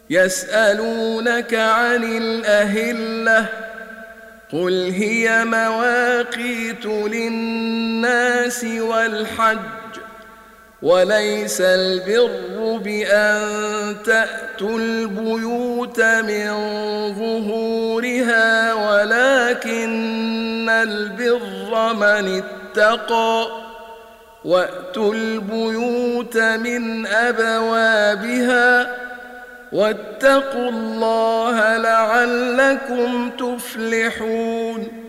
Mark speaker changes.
Speaker 1: يسألونك عن الأهلة قل هي مواقيت للناس والحج وليس البر بأن تأتوا البيوت من ظهورها ولكن البر من اتقى وأتوا البيوت من أبوابها واتقوا الله لعلكم تفلحون